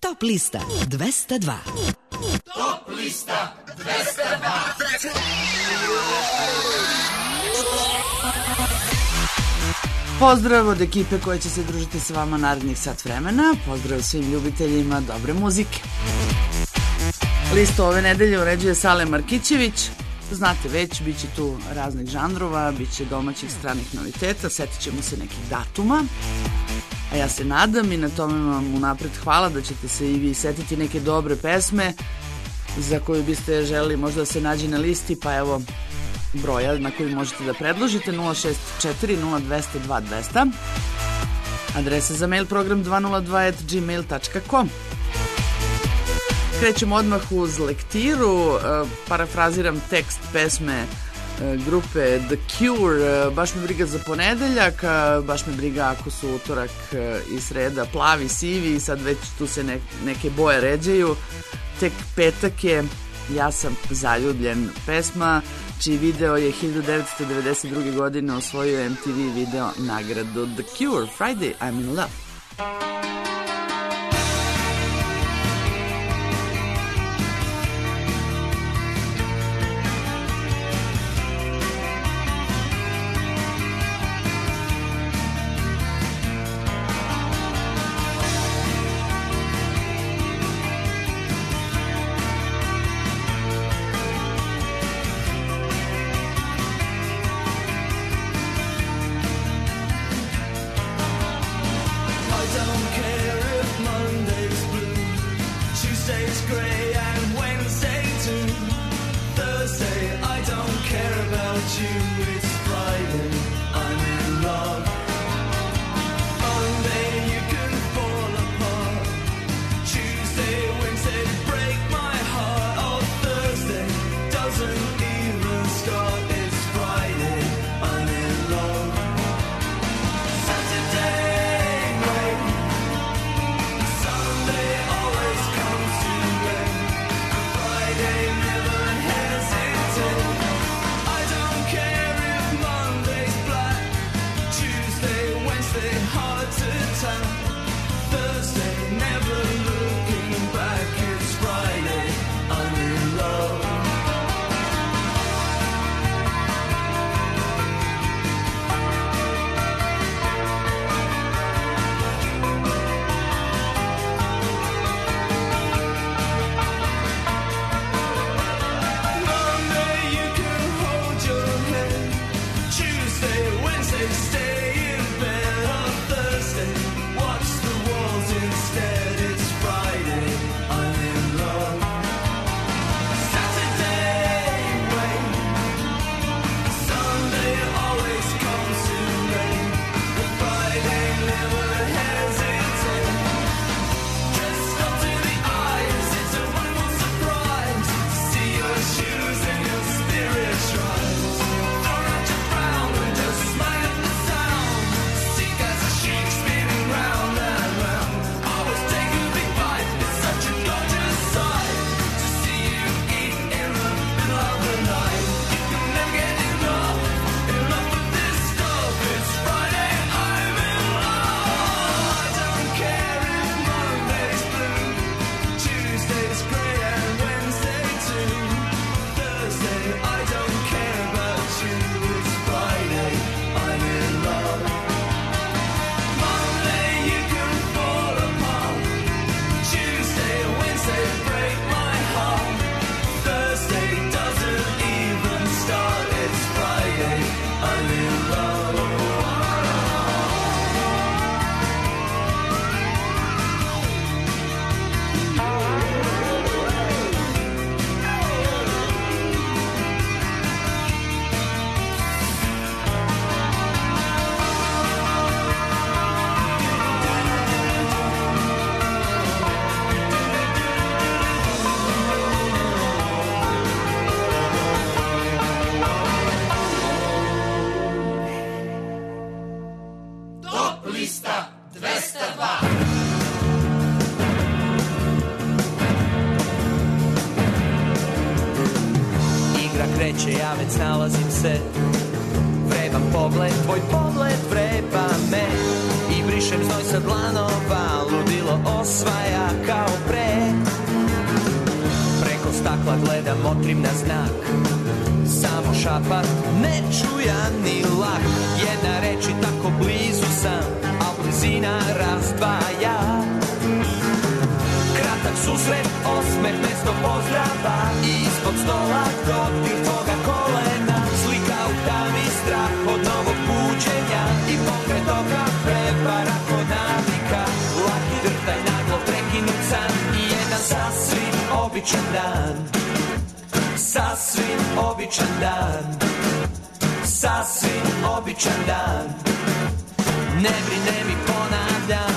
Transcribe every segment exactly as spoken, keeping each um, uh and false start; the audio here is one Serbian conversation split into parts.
Top lista dvesta dva. Top lista dvesta dva. Pozdrav od ekipe koja će se družiti sa vama narednih sat vremena. Pozdrav svim ljubiteljima dobre muzike. Listu ove nedelje uređuje Sale Markićević. Znate već, bit će tu raznih žanrova, bit će domaćih stranih noviteta, setit ćemo se nekih datuma. A ja se nadam i na tome vam unapred hvala da ćete se i vi setiti neke dobre pesme za koju biste želeli možda da se nađe na listi, pa evo broja na koji možete da predložite nula šest četiri nula dva zero dva dva zero zero. Adresa za mail program dva nula dva at gmail tačka com. Krećemo odmah uz lektiru, parafraziram tekst pesme grupe The Cure, baš me briga za ponedeljak, baš me briga ako su utorak i sreda plavi, sivi, sad već tu se ne, neke boje ređaju, tek petak je Ja sam zaljubljen, pesma čiji video je hiljadu devetsto devedeset druge godine osvojio M T V video nagradu. The Cure, Friday, I'm in love. kreće, ja već nalazim se. Vreban pogled, tvoj pogled vreba me i brišem znoj sa dlanova, ludilo telo osvaja kao pre. Preko stakla gledam, motrim na znak. Samo šapat, ne čuja ni lak. Jedna reč i tako blizu sam, a blizina razdvaja. Kratak susret, osmeh, mesto pozdrava. Ispod stola dodir tvoga kolena. Slika u tami, strah od novog buđenja. I pokret oka, prepara kod navika. Laki drhtaj, naglo prekinut san. I jedan sasvim običan dan. Sasvim običan dan. Sasvim običan dan. Ne brine mi, ponavljam.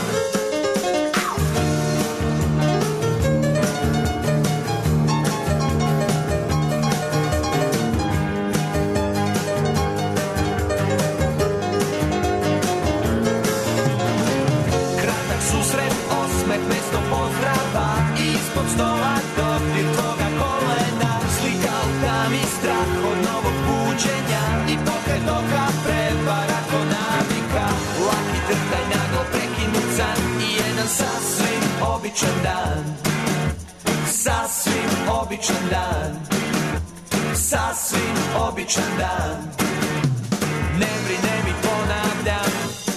Kratak susret, osmeh, mesto pozdrava. Ispod stola dodir tvoga kolena. Slika u tami, strah od novog buđenja. I pokret oka, prevara ko navika. Laki drhtaj, naglo prekinut san. I jedan sasvim običan dan. Sasvim običan dan. Sasvim običan dan. Ne brine mi, ponavljam.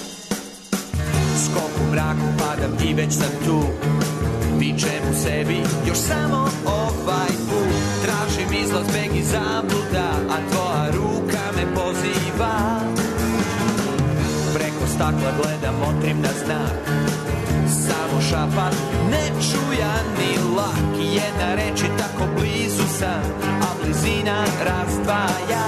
Skok u mraku, padam i već sam tu. Vičem u sebi, još samo ovaj put. Tražim izlaz, beg i zabluda, a tvoja ruka me poziva. Preko stakla gledam, motrim na znak. Samo šapat, ne čuja ni lak. Jedna reč i tako blizu sam, a blizina razdvaja.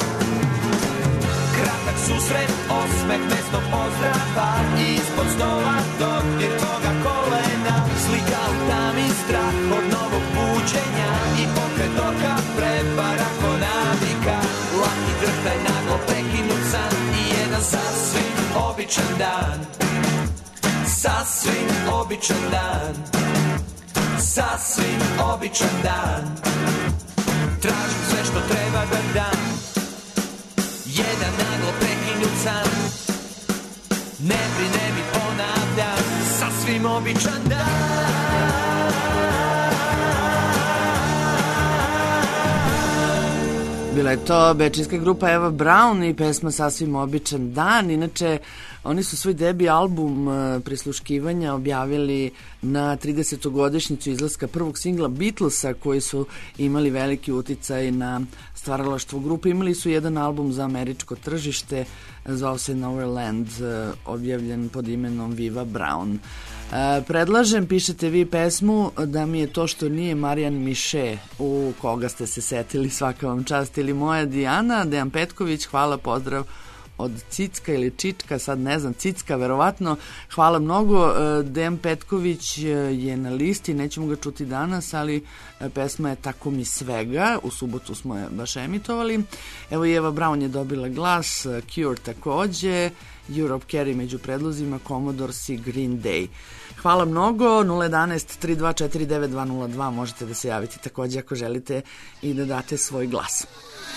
Kratak susret, osmeh, mesto pozdrava. Ispod stola dodir tvoga kolena. Slika u tami, strah od novog buđenja. I pokret oka, prepara ko navika. Laki drhtaj, naglo prekinut san. I jedan sasvim običan dan. Sasvim običan dan. Sasvim običan dan. Tražim sve što treba da dam. Jedan naglo prekinut san. Ne brine mi, ponavljam. Sasvim običan dan. Bila je to bečijska grupa Eva Braun i pesma Sasvim običan dan. Inače, oni su svoj debi album prisluškivanja objavili na tridesetogodišnjicu izlaska prvog singla Beatlesa, koji su imali veliki uticaj na stvaralaštvo grupe. Imali su jedan album za američko tržište, zvao se Nowhere Land, objavljen pod imenom Viva Brown. Predlažem, pišete vi pesmu, da mi je to što nije Marijan Miše, u koga ste se setili, svaka vam čast. Ili moja Dijana, Dejan Petković, hvala, pozdrav od Cicka ili Čička, sad ne znam, Cicka verovatno, hvala mnogo. Dejan Petković je na listi, nećemo ga čuti danas, ali pesma je Tako mi svega, u subotu smo je baš emitovali. Evo i Eva Braun je dobila glas, Cure takođe, Europe Carry među predlozima, Commodores i Green Day. Hvala mnogo. Nula jedanaest tri dva četiri devet dva nula dva možete da se javite takođe ako želite i da date svoj glas.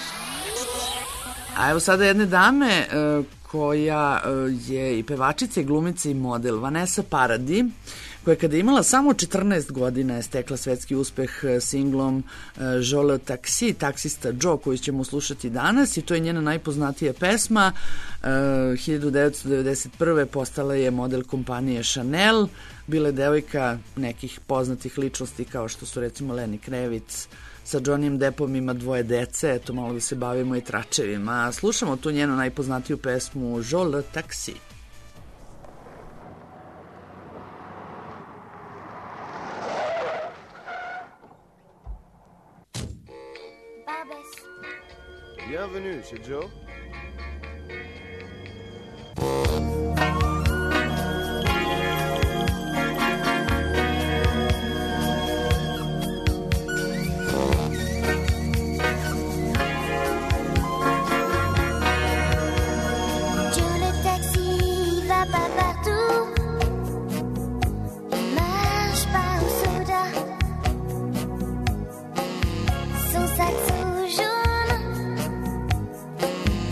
A evo sada jedne dame koja je i pevačica i glumica i model, Vanessa Paradis, koja kada je imala samo četrnaest godina je stekla svetski uspeh singlom Jo le taxi, taksista Joe, koju ćemo slušati danas, i to je njena najpoznatija pesma. hiljadu devetsto devedeset prve postala je model kompanije Chanel, bila je devojka nekih poznatih ličnosti kao što su recimo Lenny Kravitz. Sa Johnnyem Deppom ima dvoje dece, eto malo da se bavimo i tračevima. Slušamo tu njenu najpoznatiju pesmu Jo le taxi. Bienvenue chez Joe. Son sac jaune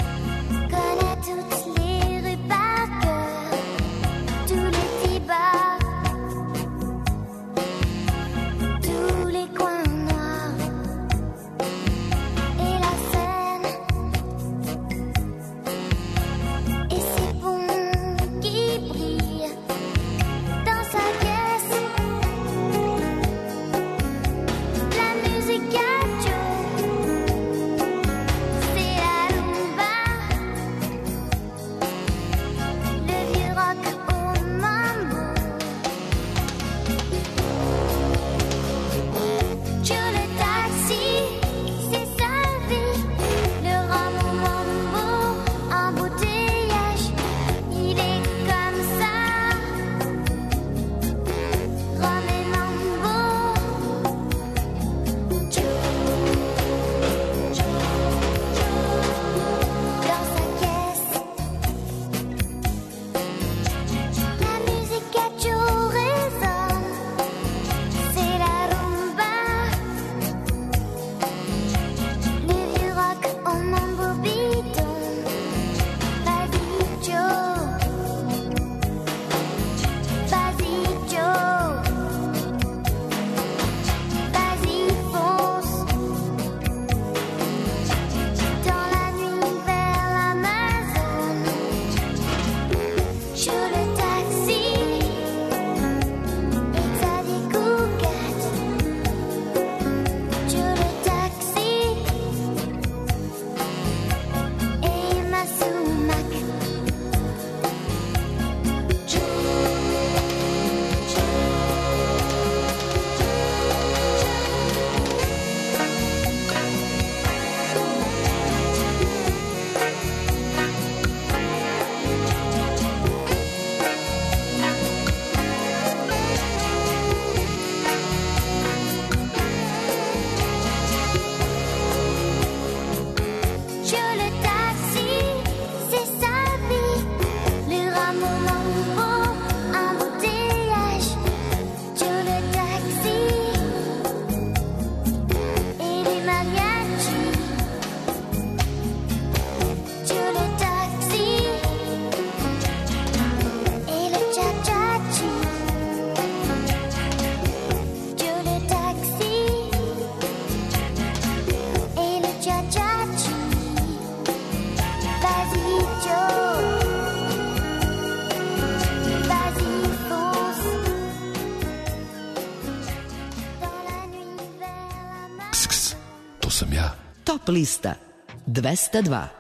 sam ja. Top lista dvesta dva.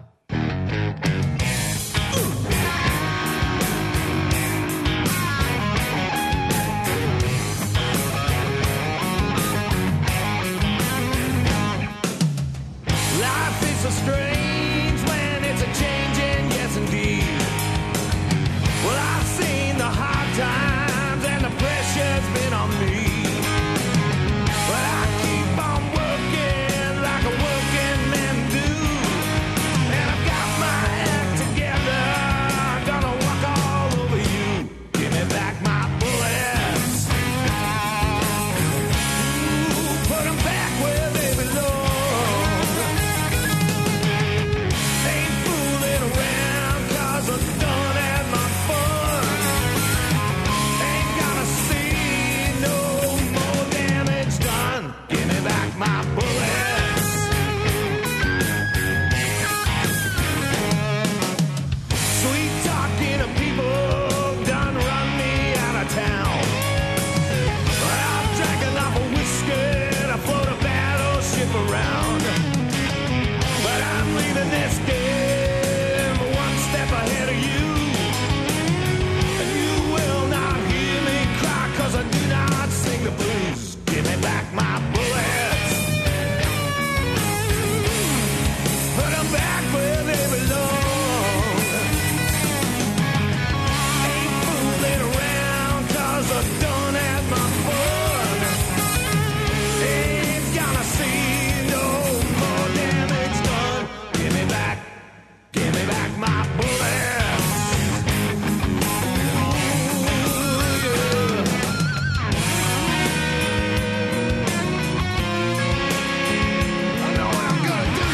Life is so strange when it's a changing, yes indeed. Well, I've seen the hard times and the pressure's been on me. But I keep on working like a working man do. And I've got my act together, gonna walk all over you. Give me back my bullets. Ooh, put them back where they belong. Ain't fooling around 'cause I'm done had my fun. Ain't gonna see no more damage done. Give me back my bullets. Sweet talking of people done run me out of town. But I've drank enough of whiskey to float a battleship around. But I'm leaving this game one step ahead of you. And you will not hear me cry 'cause I do not sing the blues. Give me back my bullets. Put them back where they belong. Ain't fooling around 'cause I done had my fun. Ain't gonna see no more damage done. Give me back, give me back my bullets. Ooh, yeah. I know what I'm gonna do.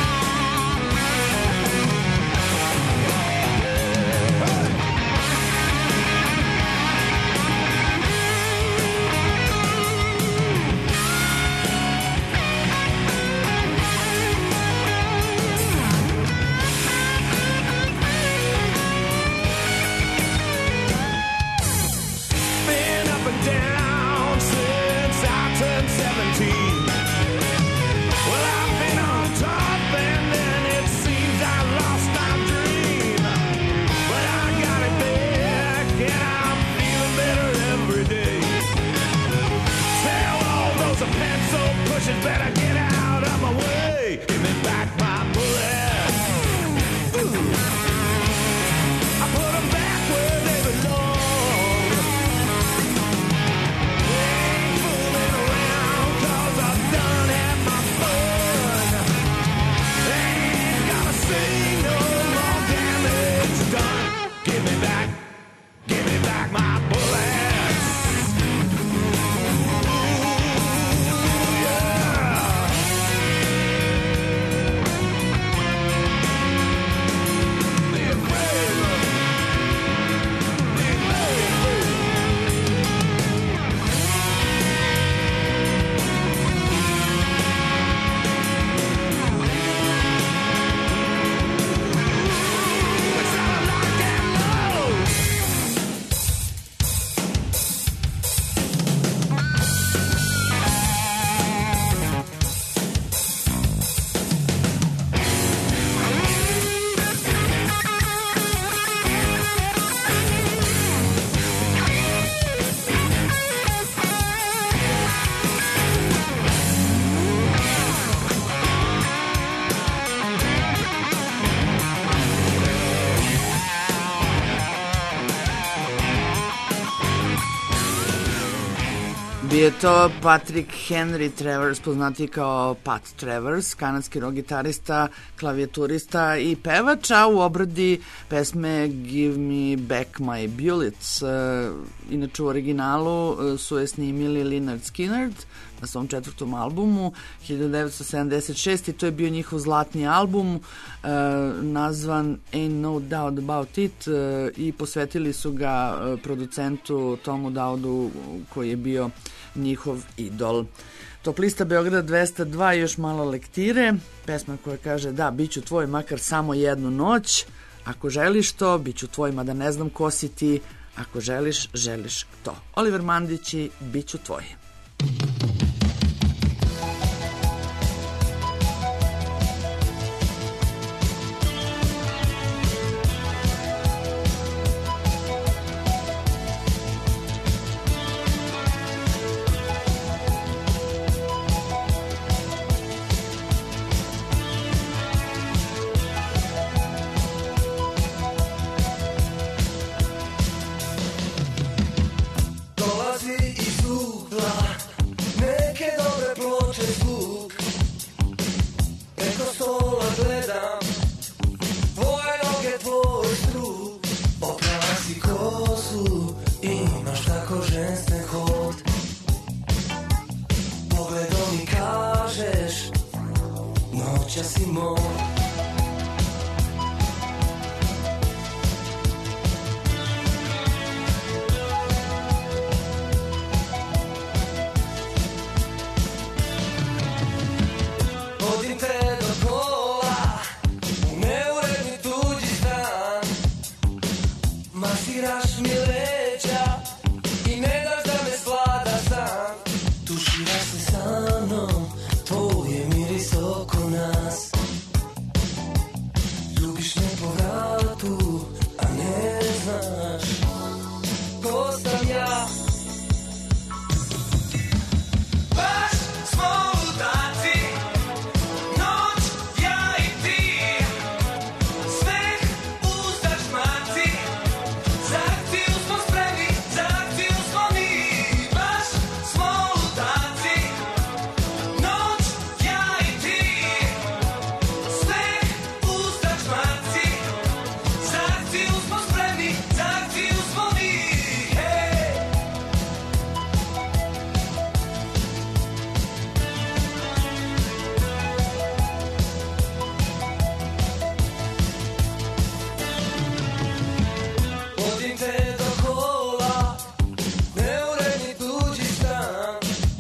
Been up and down since I turned seventeen. Well, I've been on top and then it seems I lost my dream. But I got it back and I'm feeling better every day. Tell all those pencil pushers better get out of my way. Give me back my bullets. Ooh. I put them back where they belong. Ain't fooling around 'cause I've done had my fun. Ain't gonna see no more damage done. Give me back, give me back my bullets. Ooh, yeah. Be afraid. Be afraid. It's not a lock and load. Bio je to Patrick Henry Travers, poznati kao Pat Travers, kanadski rock gitarista, klavijaturista i pevač, a u obradi pesme Give Me Back My Bullets. Inače u originalu su je snimili Lynyrd Skynyrd na svom četvrtom albumu hiljadu devetsto sedamdeset šeste. i to je bio njihov zlatni album uh, nazvan Ain't No Doubt About It uh, i posvetili su ga uh, producentu Tomu Dowdu koji je bio njihov idol. Top lista Beograda dvesta dva i još malo lektire, pesma koja kaže da, bit ću tvoj makar samo jednu noć, ako želiš to, bit ću tvoj mada ne znam ko si ti, ako želiš, želiš to. Oliver Mandić i bit ću tvoj. noća si moj. Vodim te do kola, u neuredni tuđi stan. Masiraš mi leđa i ne daš da me svlada sam. Tuširaš se sa mnom, tvoj je miris oko nas. Ljubiš me po vratu, a ne znaš ko sam ja. Baš smo ludaci, noć, ja i ti. Smeh, uzdaš maci, za akciju smo spremni, za akciju smo mi. Baš smo ludaci, noć, ja i ti. Smeh, uzdaš maci, za akciju smo spremni, za akciju smo mi. Hej! Vodim te do kola, neuredni tuđi stan.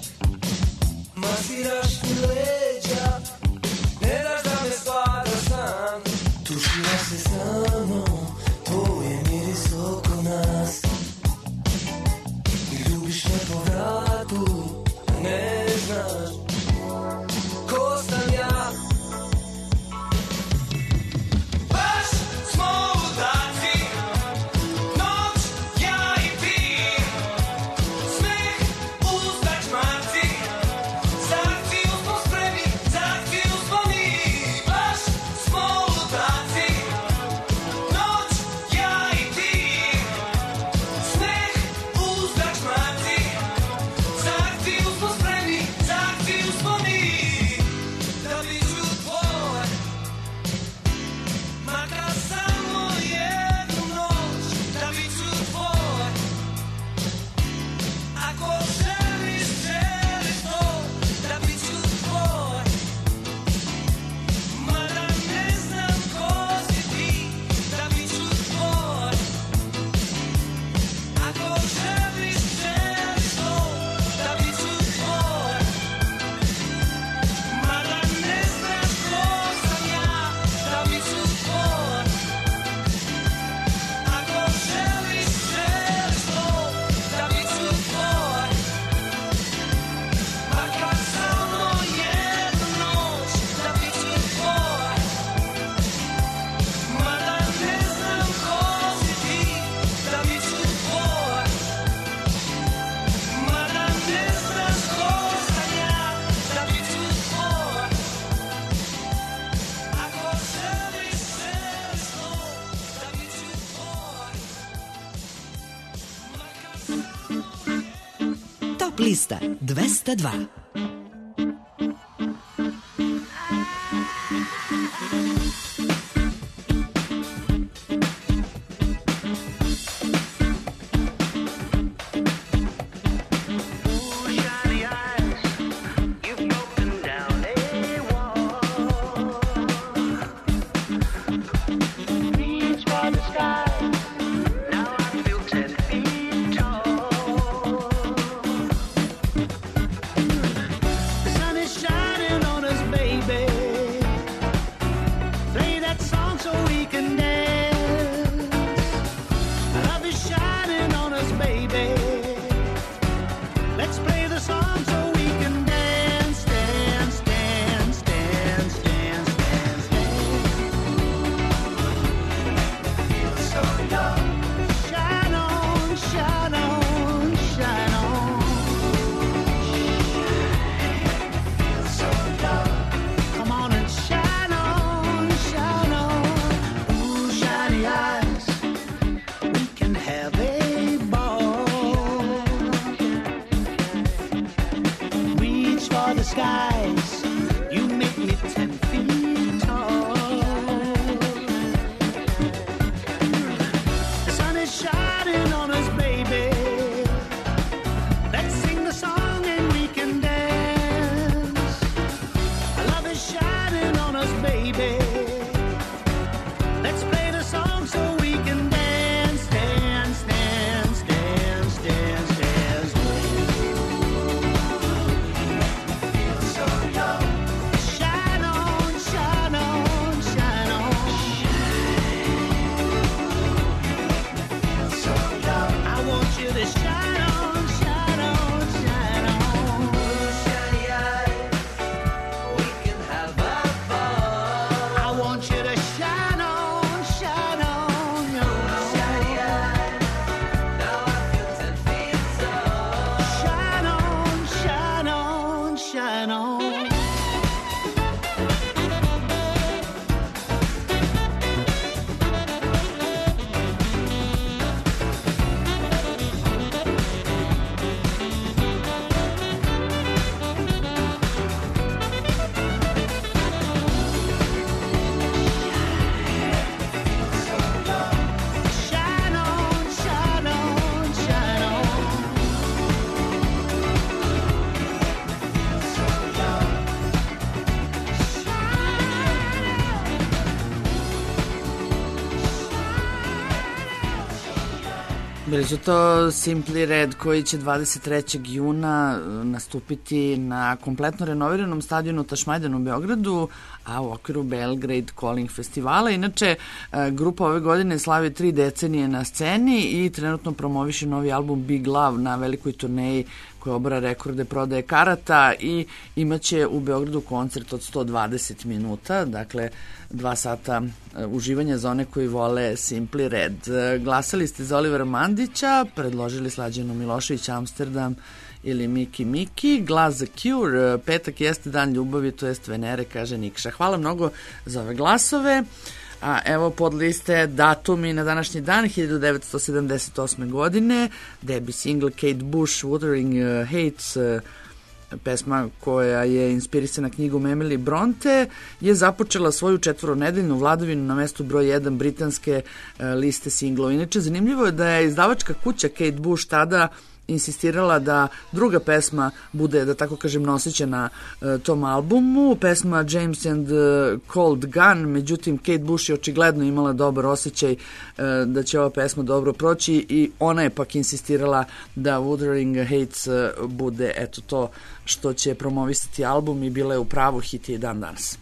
Masiraš mi leđa, ne daš da me svlada sam. Tuširaš se sa mnom, tvoj je miris oko nas. I ljubiš me po vratu, a ne znaš ko sam ja. Baš smo ludaci, noć, ja i ti. Smeh, uzdač maci, za akciju smo spremni, za akciju smo mi. Baš smo ludaci, noć, ja i ti. Smeh, uzdač maci, za akciju smo spremni, za akciju smo mi. Da biću tvoj, makar samo jednu noć. Da biću tvoj, ako želiš, želiš to. Da biću tvoj, mada ne znam ko si ti. Da biću tvoj, ako želiš, želiš to. Da biću tvoj, mada ne znaš ko sam ja. Da biću tvoj, ako želiš, želiš to. Da biću tvoj, makar samo jednu noć. Da biću tvoj, mada ne znam ko si ti. Da biću tvoj, mada ne znaš ko sam ja. Da biću tvoj, ako želiš, želiš to. Da biću tvoj, makar samo Top lista dvesta dva. skies, you make me ten feet tall. The sun is shining on us, baby. Let's sing the song and we can dance. Love is shining on us, baby. Let's play the song so we can dance, dance, dance, dance, dance, dance. Feel so young. Shine on, shine on, shine on. Feel so young. I want you to shine on, shine on, shine on. Shiny eyes, we can have our fun. I want you to shine on, shine on, your shiny eyes. Now I feel ten feet tall. Shine on, shine on, shine on. Shine on, shine on, shine on. Bili su to Simply Red koji će dvadeset trećeg juna nastupiti na kompletno renoviranom stadionu Tašmajdan u Beogradu, a u okviru Belgrade Calling festivala. Inače, grupa ove godine slavi tri decenije na sceni i trenutno promoviše novi album Big Love na velikoj turneji koja obara rekorde prodaje karata i imaće u Beogradu koncert od sto dvadeset minuta, dakle dva sata uživanja za one koji vole Simply Red. Glasali ste za Olivera Mandića, predložili Slađanu Milošević Amsterdam ili Miki Miki. Glas za Cure, petak jeste dan ljubavi, to jest Venere, kaže Nikša. Hvala mnogo za ove glasove. A evo pod liste datumi na današnji dan, hiljadu devetsto sedamdeset osme. godine, debi single Kate Bush, Wuthering uh, Heights, uh, pesma koja je inspirisana knjigom Emily Bronte, je započela svoju četvoronedeljnu vladavinu na mestu broj jedan britanske uh, liste singlova. Inače, zanimljivo je da je izdavačka kuća Kate Bush tada insistirala da druga pesma bude, da tako kažem, nosića na uh, tom albumu, pesma James and uh, Cold Gun, međutim Kate Bush je očigledno imala dobar osjećaj uh, da će ova pesma dobro proći i ona je pak insistirala da Wuthering Heights uh, bude eto to što će promovisati album i bila je u pravu, hit je i dan danas.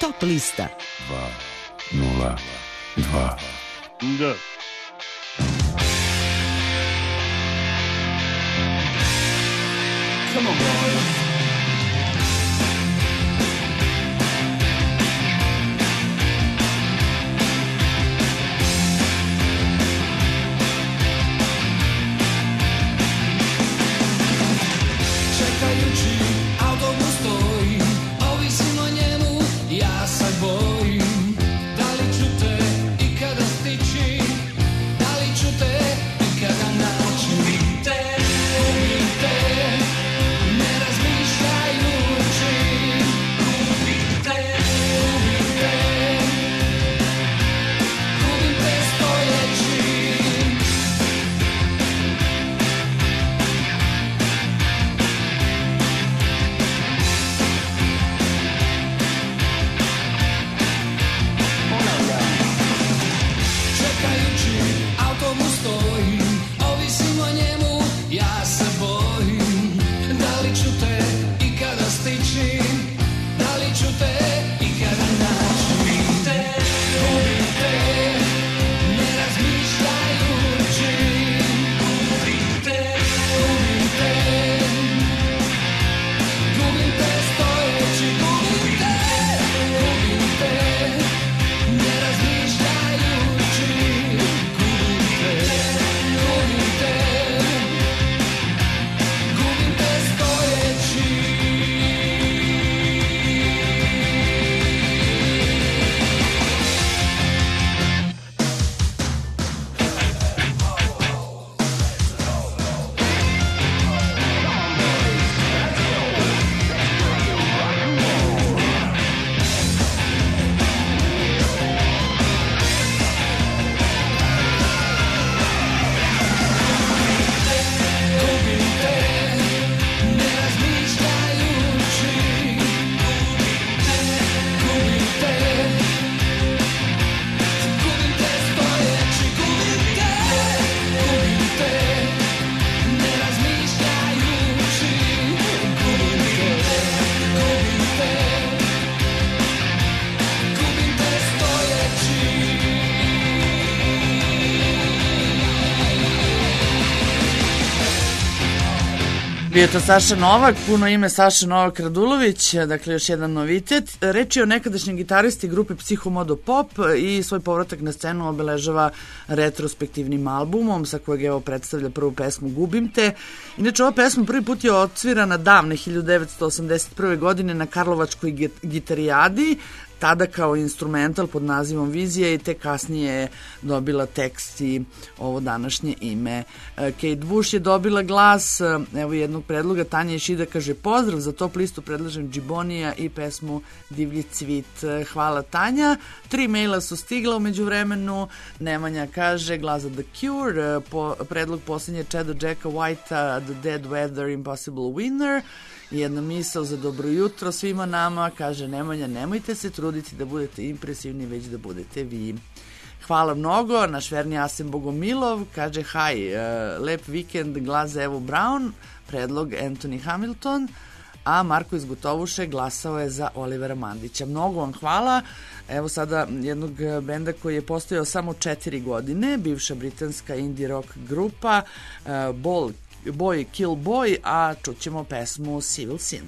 Top lista. dva nula dva. Da. Come on, boys. Čekajući autobus stoji, ovisim o njemu, ja se bojim. Da li ću te ikada stići, da li ću te ikada naći? Gubim te, gubim te, ne razmišljajući. Gubim te, gubim te, gubim te stojeći. Čekajući autobus stoji, ovisim o njemu, ja se bojim. Da li ću te ikada stići, da li ću te ikada naći? Gubim te, gubim te, ne razmišljajući. Gubim te, gubim te, gubim te stojeći. Gubim te, gubim te, ne razmišljajući. Gubim te, gubim te, gubim te stojeći. Gubim te, ne razmišljajući. Gubim te, gubim te stojeći. Gubim te, gubim te, ne razmišljajući. Gubim te, gubim te, gubim te stojeći. Bio je to Saša Novak, puno ime Saša Novak Radulović, dakle još jedan novitet. Reč je o nekadašnjem gitaristi grupe Psihomodo Pop i svoj povratak na scenu obeležava retrospektivnim albumom sa kojeg evo predstavlja prvu pesmu Gubim te. Inače, ova pesma prvi put je odsvirana davne hiljadu devetsto osamdeset prve. godine na Karlovačkoj git- gitarijadi, tada kao instrumental pod nazivom Vizija i te kasnije je dobila tekst i ovo današnje ime. E, Kate Bush je dobila glas, e, evo jednog predloga, Tanja Išida kaže pozdrav, za top listu predlažem Džibonija i pesmu Divlji cvit. E, Hvala Tanja. Tri maila su stigla umeđu vremenu. Nemanja kaže glas za The Cure, e, po, predlog posljednje Chada Jacka Whitea, The Dead Weather, Impossible Winner. I jedna misao za dobro jutro svima nama, kaže Nemanja, nemojte se truditi da budete impresivni, već da budete vi. Hvala mnogo, naš verni Asen Bogomilov kaže haj, uh, lep vikend, glas za Evu Brown, predlog Anthony Hamilton, a Marko iz Gotovuše glasao je za Olivera Mandića. Mnogo vam hvala. Evo sada jednog benda koji je postojao samo četiri godine, bivša britanska indie rock grupa uh, Ball Boy Kill Boy, a čućemo pesmu Civil Sin.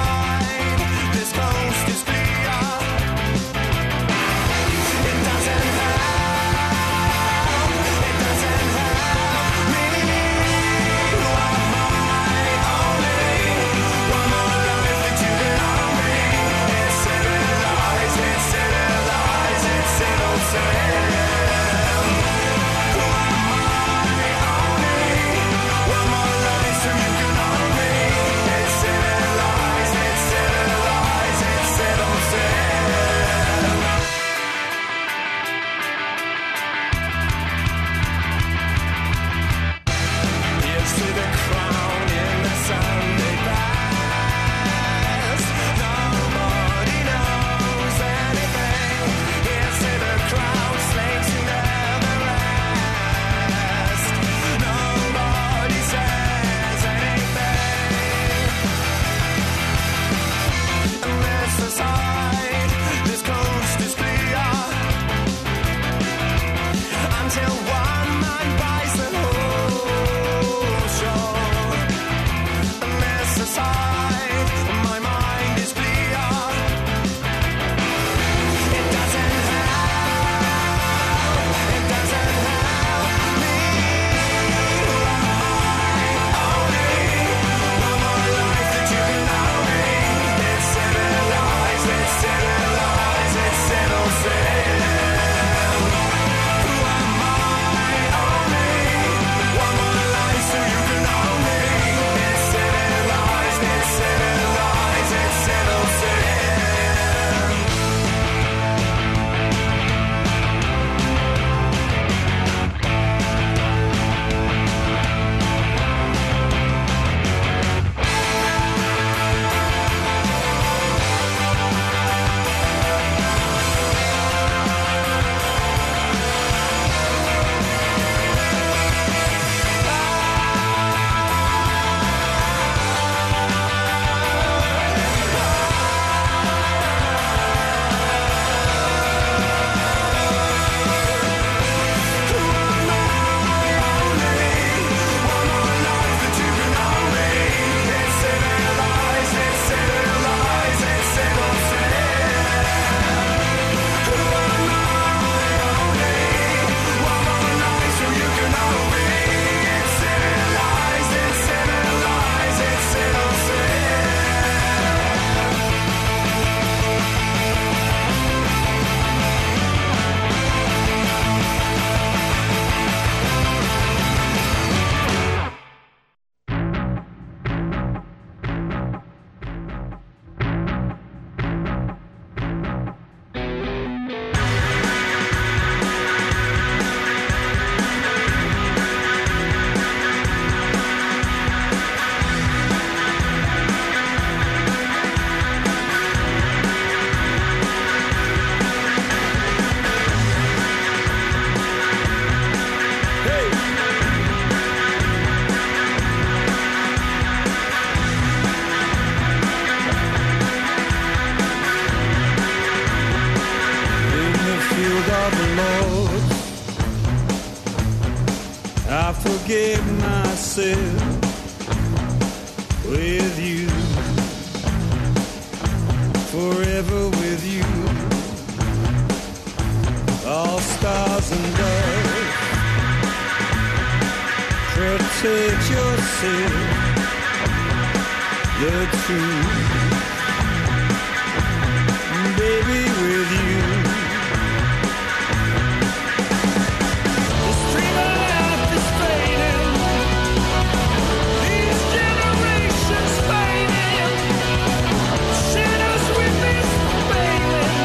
This coast is clear. It doesn't I forgave myself with you, forever with you. All stars and dust, protect yourself, the truth, baby, with you. This dream of life is fading, these generations fading, shadows with this failing.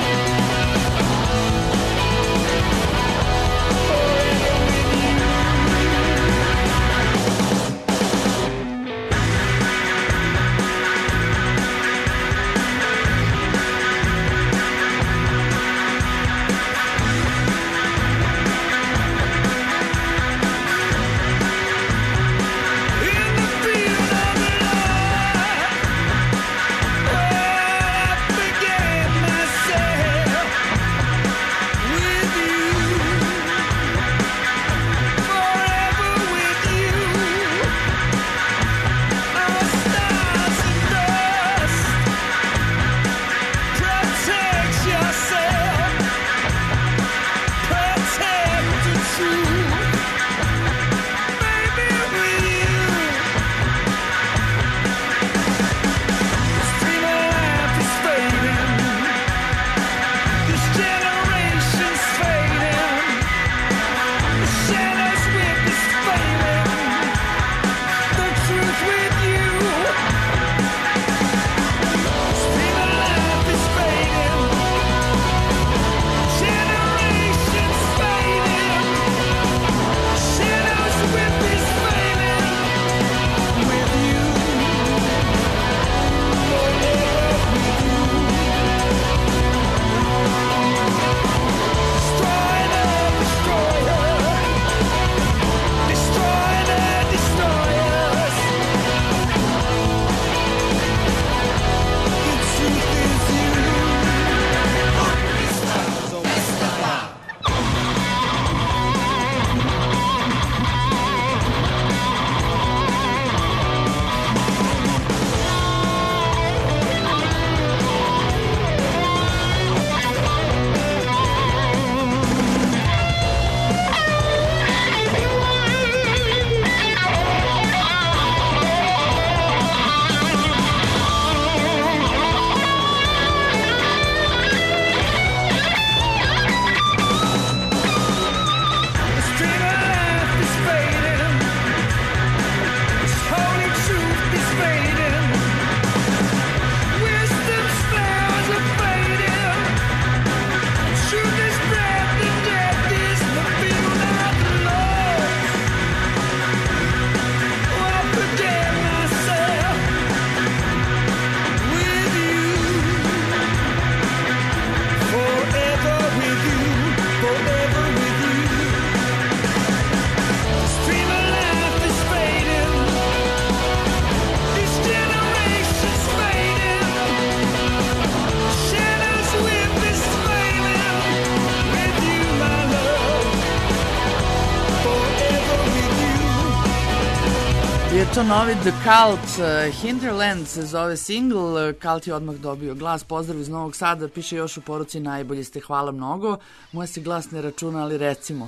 Je to novi The Cult, Hinterland se zove single, Cult je odmah dobio glas, pozdrav iz Novog Sada, piše još u poruci najbolji ste, hvala mnogo, moj se glas ne računa, ali recimo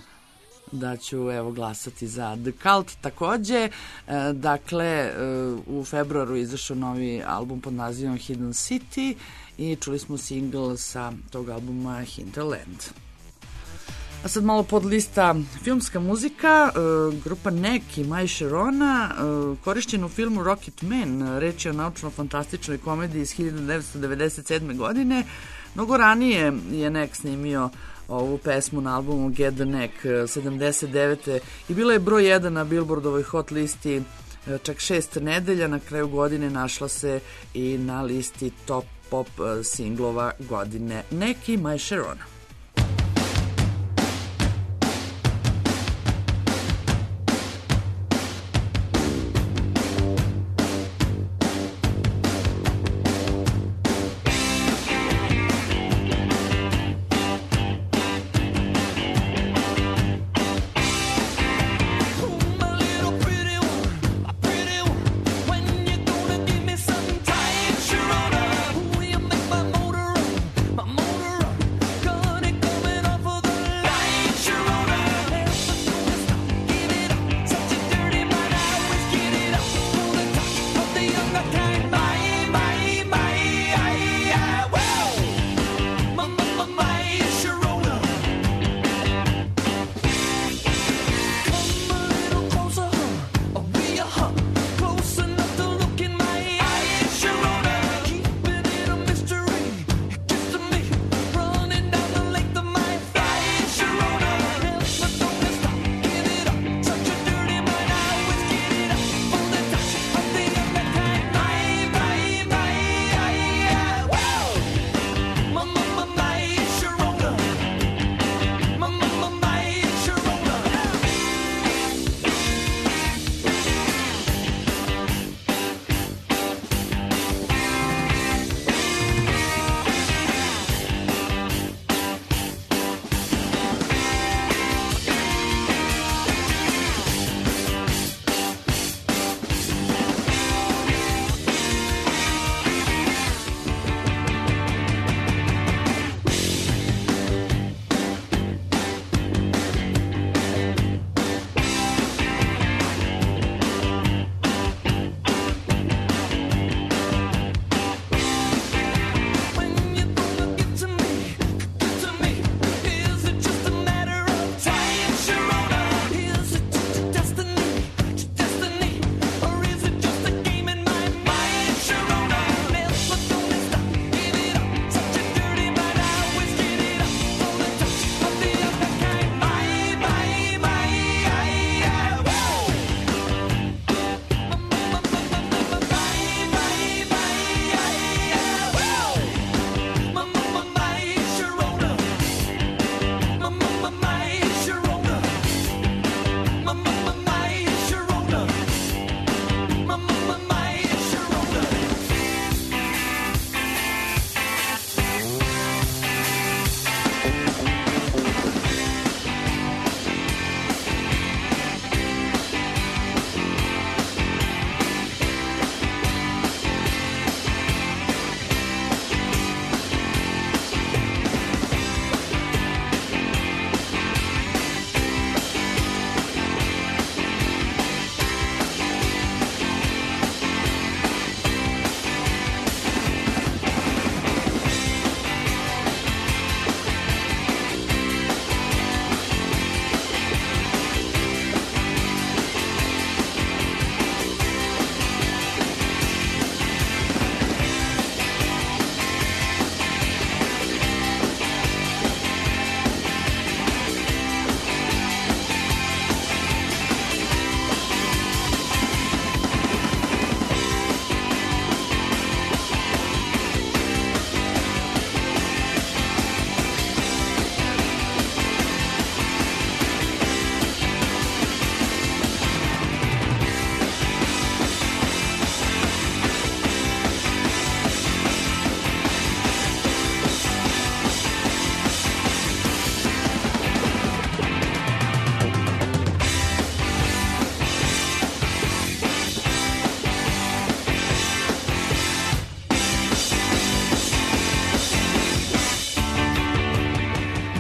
da ću evo glasati za The Cult takođe. Dakle, u februaru izašao novi album pod nazivom Hidden City i čuli smo single sa tog albuma Hinterland. A sad malo pod lista filmska muzika, grupa Nek i My Sharona, korišćena u filmu Rocketman, reč je o naučno-fantastičnoj komediji iz hiljadu devetsto devedeset sedme. godine. Mnogo ranije je Nek snimio ovu pesmu na albumu Get the Neck sedamdeset devete. i bila je broj jedan na Billboardovoj hot listi čak šest nedelja. Na kraju godine našla se i na listi top pop singlova godine. Nek i My Sharona. Oh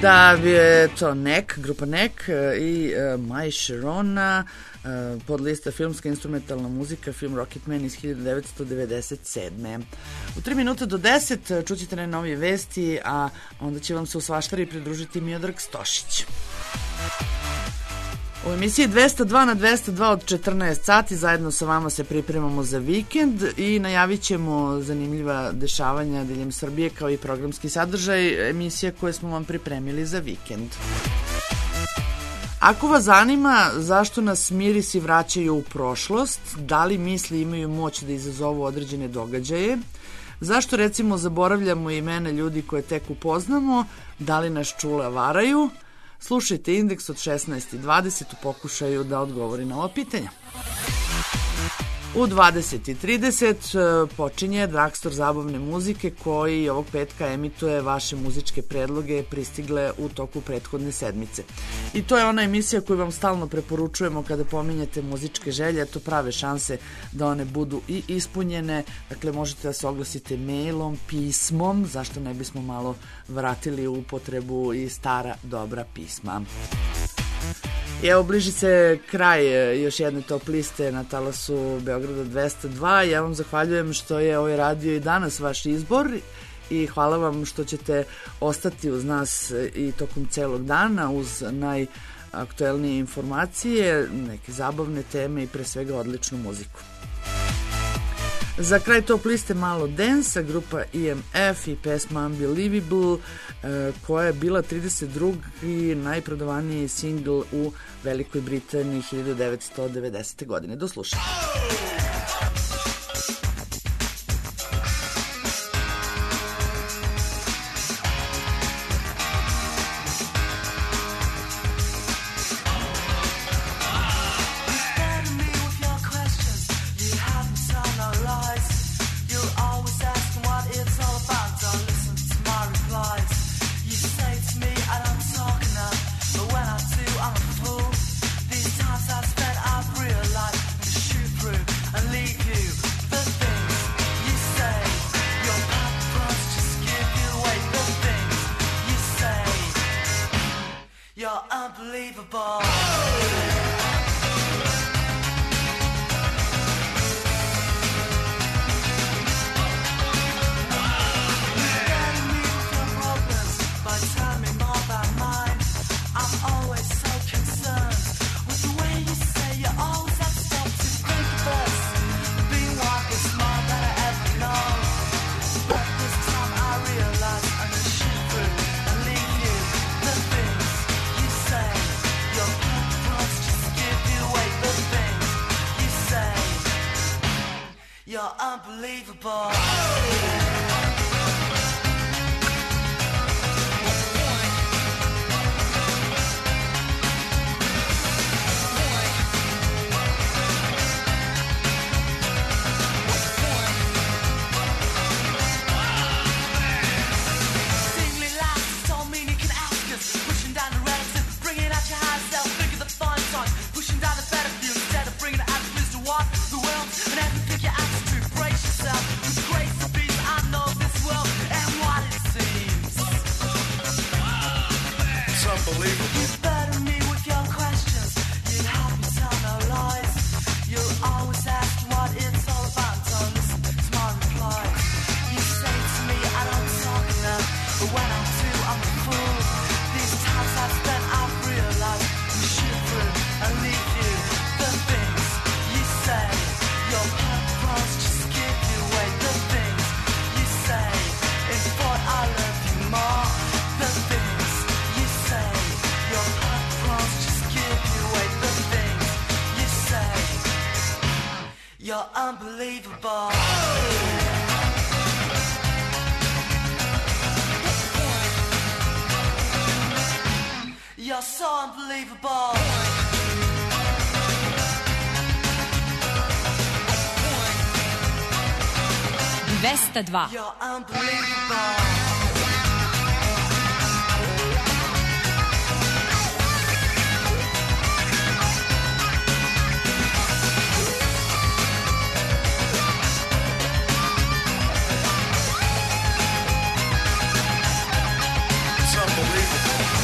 Da je to Nek, grupa Nek i uh, My Sharona, uh, pod lista filmska instrumentalna muzika, film Rocketman iz hiljadu devetsto devedeset sedme. U tri minuta do deset čućete najnovije vesti, a onda će vam se u svaštari pridružiti Miodrag Stošić. U emisiji dvesta dva na dvesta dva od četrnaest sati zajedno sa vama se pripremamo za vikend i najavit ćemo zanimljiva dešavanja diljem Srbije kao i programski sadržaj emisija koje smo vam pripremili za vikend. Ako vas zanima zašto nas mirisi vraćaju u prošlost, da li misli imaju moć da izazovu određene događaje, zašto recimo zaboravljamo imena ljudi koje tek upoznamo, da li nas čula varaju, slušajte Indeks od šesnaest i dvadeset u pokušaju da odgovori na ova pitanja. U dvadeset i trideset počinje Dragstor zabavne muzike koji ovog petka emituje vaše muzičke predloge pristigle u toku prethodne sedmice. I to je ona emisija koju vam stalno preporučujemo kada pominjete muzičke želje, to prave šanse da one budu i ispunjene. Dakle, možete da se oglasite mailom, pismom, zašto ne bismo malo vratili u upotrebu i stara dobra pisma. I evo, bliži se kraj još jedne top liste na talasu Beograda dvesta dva. Ja vam zahvaljujem što je ovaj radio i danas vaš izbor i hvala vam što ćete ostati uz nas i tokom celog dana uz najaktuelnije informacije, neke zabavne teme i pre svega odličnu muziku. Za kraj top liste malo dansa, grupa E M F i pesma Unbelievable, koja je bila trideset drugi najprodavaniji singl u Velikoj Britaniji hiljadu devetsto devedesete. godine. Do slušanja. Unbelievable. You're so unbelievable. dvesta dva. You're unbelievable. It's unbelievable.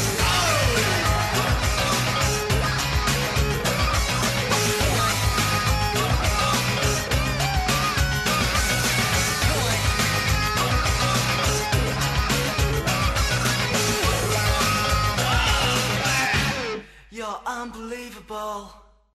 Unbelievable.